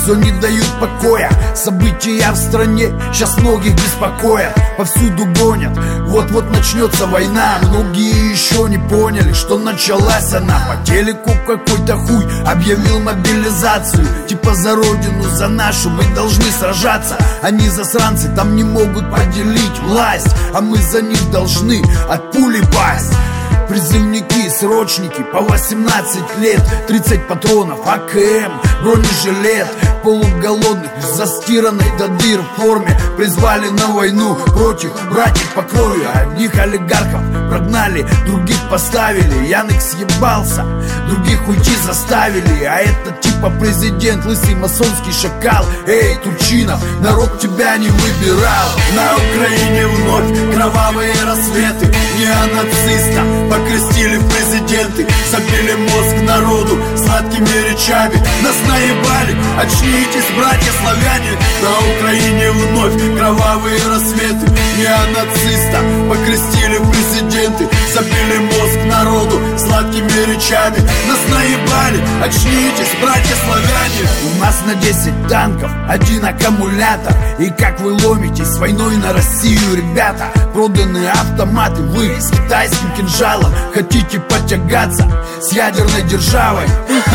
все не дают покоя. События в стране сейчас многих беспокоят. Повсюду гонят, вот-вот начнется война. Многие еще не поняли, что началась она. По телеку какой-то хуй объявил мобилизацию. Типа за родину, за нашу мы должны сражаться. Они засранцы, там не могут поделить власть, а мы за них должны от пули пасть. Призывники, срочники по 18 лет, 30 патронов, АКМ, бронежилет. Полуголодных, застиранной до дыр в форме призвали на войну против братьев по крови. Одних олигархов прогнали, других поставили. Янек съебался, других уйти заставили. А это типа президент, лысый масонский шакал. Эй, Турчинов, народ тебя не выбирал. На Украине вновь кровавые рассветы. Неонациста покрестили в президенты. Забили мозг народу сладкими речами. Нас наебали, очнитесь, братья славяне. На Украине вновь кровавые рассветы. Неонациста покрестили в президенты. Забили мозг народу сладкими речами. Нас наебали, очнитесь, братья славяне. У нас на 10 танков 1 аккумулятор. И как вы ломитесь с войной на Россию, ребята? Проданы автоматы, вы с китайским кинжалом хотите потягаться с ядерной державой.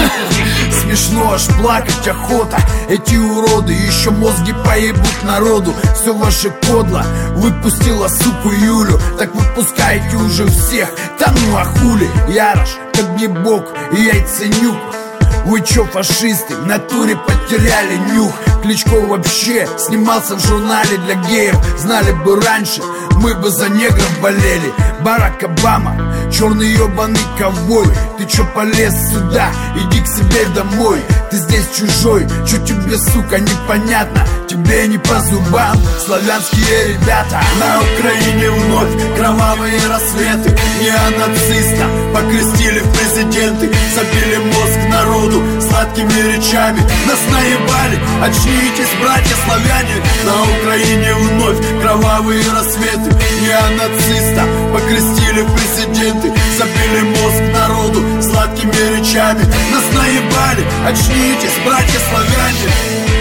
Смешно, аж плакать охота. Эти уроды еще мозги поебут народу. Все ваше кодло выпустила суку Юлю. Так выпускайте уже всех. Да ну а хули, Ярош, как не бог и яйценюк. Вы чё, фашисты, в натуре потеряли нюх. Кличко вообще снимался в журнале для геев. Знали бы раньше, мы бы за негров болели. Барак Обама, черный ебаный ковбой. Ты чё полез сюда, иди к себе домой. Ты здесь чужой, чё тебе, сука, непонятно? Тебе не по зубам славянские ребята. На Украине вновь кровавые рассветы. Неонациста покрестили в президенты. Забили мозг народу сладкими речами. Нас наебали, очнитесь, братья славяне. На Украине вновь кровавые рассветы. Неонациста покрестили в президенты. Забили мозг народу сладкими речами. Нас наебали, очнитесь, братья славяне.